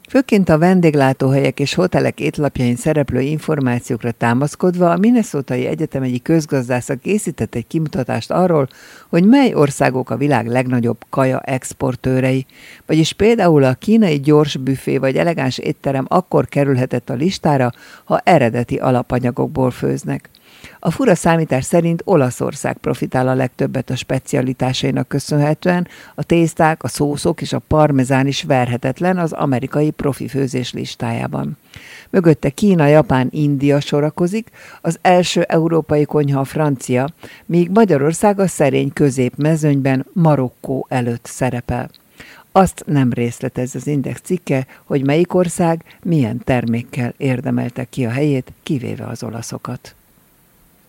Főként a vendéglátóhelyek és hotelek étlapjain szereplő információkra támaszkodva a Minnesotai Egyetem egyik közgazdásza készített egy kimutatást arról, hogy mely országok a világ legnagyobb kaja exportőrei. Vagyis például a kínai gyors büfé vagy elegáns étterem akkor kerülhetett a listára, ha eredeti alapanyagokból főznek. A fura számítás szerint Olaszország profitál a legtöbbet a specialitásainak köszönhetően, a tészták, a szószok és a parmezán is verhetetlen az amerikai profi főzés listájában. Mögötte Kína, Japán, India sorakozik, az első európai konyha a francia, míg Magyarország a szerény középmezőnyben Marokkó előtt szerepel. Azt nem részletez az Index cikke, hogy melyik ország milyen termékkel érdemelte ki a helyét, kivéve az olaszokat.